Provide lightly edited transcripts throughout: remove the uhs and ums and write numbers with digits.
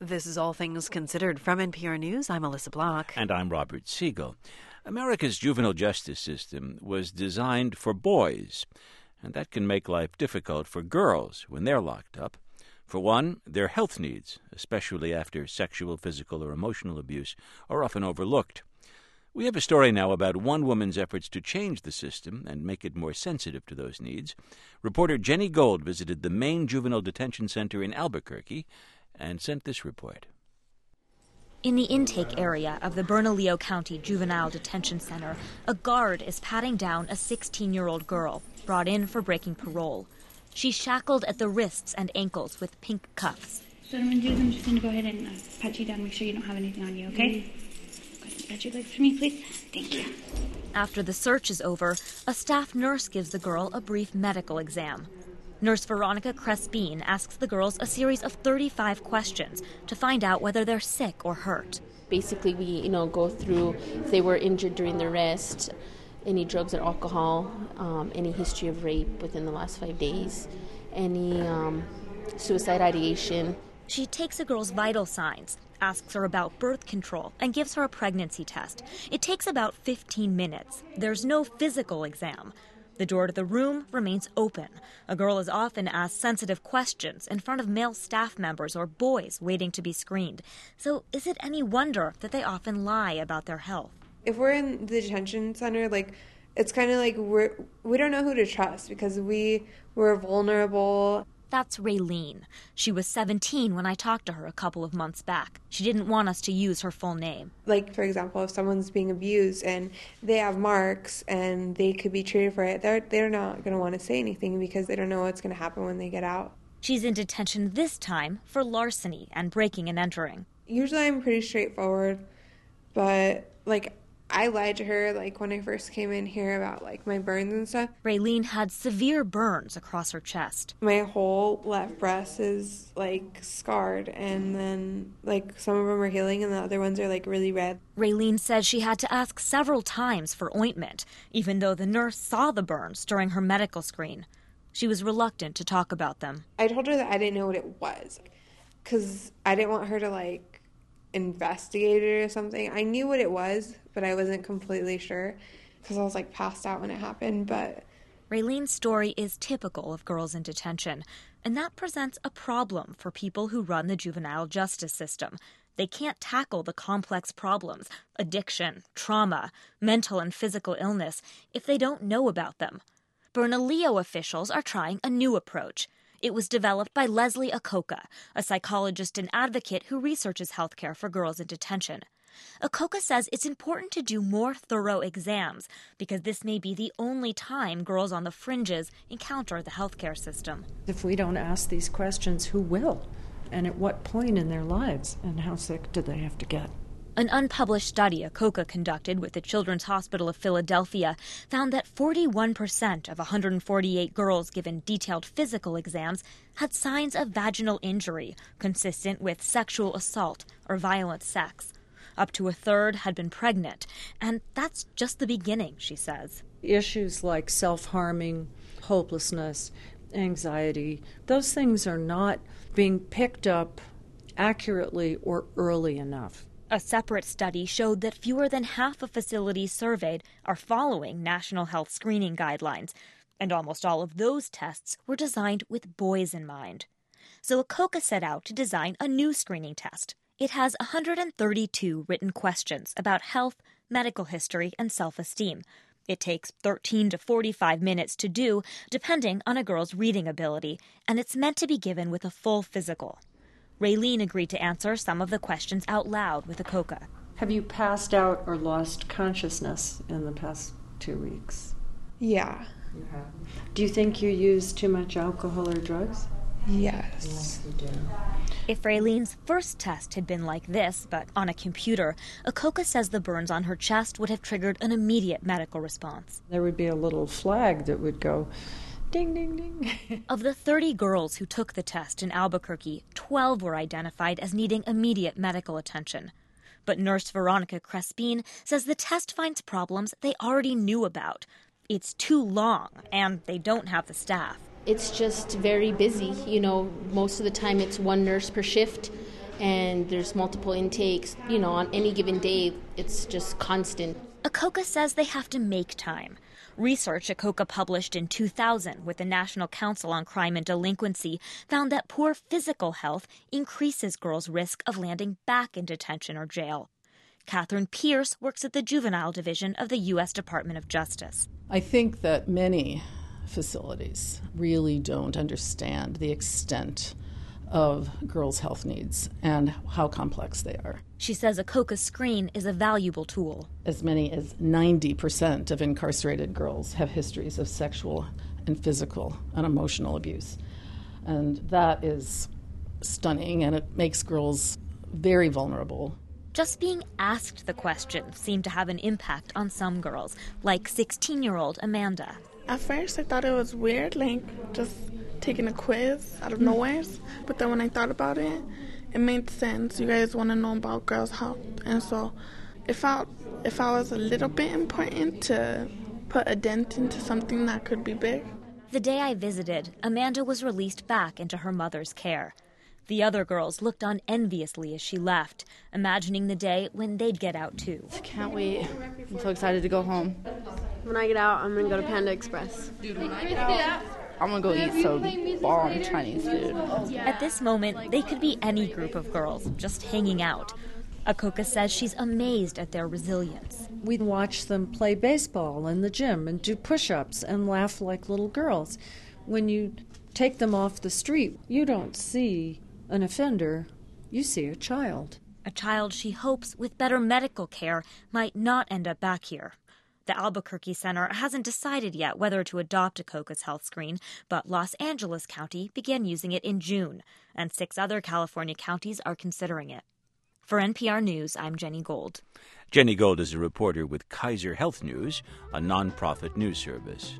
This is All Things Considered from NPR News. I'm Alyssa Block. And I'm Robert Siegel. America's juvenile justice system was designed for boys, and that can make life difficult for girls when they're locked up. For one, their health needs, especially after sexual, physical, or emotional abuse, are often overlooked. We have a story now about one woman's efforts to change the system and make it more sensitive to those needs. Reporter Jenny Gold visited the Maine Juvenile Detention Center in Albuquerque and sent this report. In the intake area of the Bernalillo County Juvenile Detention Center, a guard is patting down a 16-year-old girl brought in for breaking parole. She's shackled at the wrists and ankles with pink cuffs. So what I'm going to do is I'm just going to go ahead and pat you down, make sure you don't have anything on you, okay? Go ahead and pat your legs for me, please. Thank you. After the search is over, a staff nurse gives the girl a brief medical exam. Nurse Veronica Crespin asks the girls a series of 35 questions to find out whether they're sick or hurt. Basically, we go through if they were injured during the arrest, any drugs or alcohol, any history of rape within the last 5 days, any suicide ideation. She takes a girl's vital signs, asks her about birth control, and gives her a pregnancy test. It takes about 15 minutes. There's no physical exam. The door to the room remains open. A girl is often asked sensitive questions in front of male staff members or boys waiting to be screened. So is it any wonder that they often lie about their health? If we're in the detention center, it's kind of like we don't know who to trust because we're vulnerable. That's Raylene. She was 17 when I talked to her a couple of months back. She didn't want us to use her full name. Like, for example, if someone's being abused and they have marks and they could be treated for it, they're not going to want to say anything because they don't know what's going to happen when they get out. She's in detention this time for larceny and breaking and entering. Usually I'm pretty straightforward, but, I lied to her, when I first came in here about, my burns and stuff. Raylene had severe burns across her chest. My whole left breast is, scarred, and then, some of them are healing, and the other ones are, really red. Raylene said she had to ask several times for ointment, even though the nurse saw the burns during her medical screen. She was reluctant to talk about them. I told her that I didn't know what it was, because I didn't want her to, investigate it or something. I knew what it was, but I wasn't completely sure because I was passed out when it happened. But Raylene's story is typical of girls in detention, and that presents a problem for people who run the juvenile justice system. They can't tackle the complex problems, addiction, trauma, mental and physical illness, if they don't know about them. Bernalillo officials are trying a new approach. It was developed by Leslie Acoca, a psychologist and advocate who researches healthcare for girls in detention. Acoca says it's important to do more thorough exams because this may be the only time girls on the fringes encounter the healthcare system. If we don't ask these questions, who will? And at what point in their lives? And how sick do they have to get? An unpublished study Acoca conducted with the Children's Hospital of Philadelphia found that 41% of 148 girls given detailed physical exams had signs of vaginal injury consistent with sexual assault or violent sex. Up to a third had been pregnant, and that's just the beginning, she says. Issues like self-harming, hopelessness, anxiety, those things are not being picked up accurately or early enough. A separate study showed that fewer than half of facilities surveyed are following national health screening guidelines, and almost all of those tests were designed with boys in mind. So Acoca set out to design a new screening test. It has 132 written questions about health, medical history, and self-esteem. It takes 13 to 45 minutes to do, depending on a girl's reading ability, and it's meant to be given with a full physical. Raylene agreed to answer some of the questions out loud with Acoca. Have you passed out or lost consciousness in the past 2 weeks? Yeah. You have. Do you think you use too much alcohol or drugs? Yes. Yes, you do. If Raylene's first test had been like this, but on a computer, Acoca says the burns on her chest would have triggered an immediate medical response. There would be a little flag that would go, ding, ding, ding. Of the 30 girls who took the test in Albuquerque, 12 were identified as needing immediate medical attention. But nurse Veronica Crespin says the test finds problems they already knew about. It's too long, and they don't have the staff. It's just very busy. Most of the time it's one nurse per shift, and there's multiple intakes. On any given day, it's just constant. Akoka says they have to make time. Research Akoka published in 2000 with the National Council on Crime and Delinquency found that poor physical health increases girls' risk of landing back in detention or jail. Catherine Pierce works at the Juvenile Division of the U.S. Department of Justice. I think that many facilities really don't understand the extent of girls' health needs and how complex they are. She says Akoka's screen is a valuable tool. As many as 90% of incarcerated girls have histories of sexual and physical and emotional abuse. And that is stunning, and it makes girls very vulnerable. Just being asked the question seemed to have an impact on some girls, like 16-year-old Amanda. At first, I thought it was weird, just taking a quiz out of nowhere. But then when I thought about it, it made sense. You guys want to know about girls' health. And so it felt was a little bit important to put a dent into something that could be big. The day I visited, Amanda was released back into her mother's care. The other girls looked on enviously as she left, imagining the day when they'd get out too. Can't wait. I'm so excited to go home. When I get out, I'm going to go to Panda Express. Dude, when I get out, I'm going to go eat some bomb Chinese food. At this moment, they could be any group of girls, just hanging out. Akoka says she's amazed at their resilience. We watch them play baseball in the gym and do push-ups and laugh like little girls. When you take them off the street, you don't see an offender, you see a child. A child she hopes, with better medical care, might not end up back here. The Albuquerque Center hasn't decided yet whether to adopt Akoka's health screen, but Los Angeles County began using it in June, and 6 other California counties are considering it. For NPR News, I'm Jenny Gold. Jenny Gold is a reporter with Kaiser Health News, a nonprofit news service.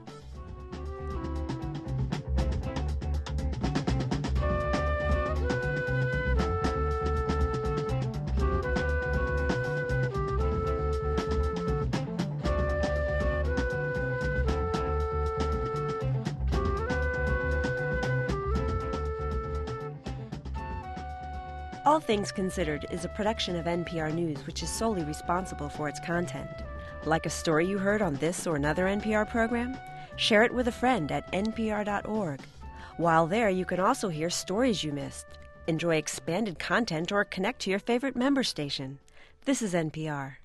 All Things Considered is a production of NPR News, which is solely responsible for its content. Like a story you heard on this or another NPR program? Share it with a friend at npr.org. While there, you can also hear stories you missed, enjoy expanded content, or connect to your favorite member station. This is NPR.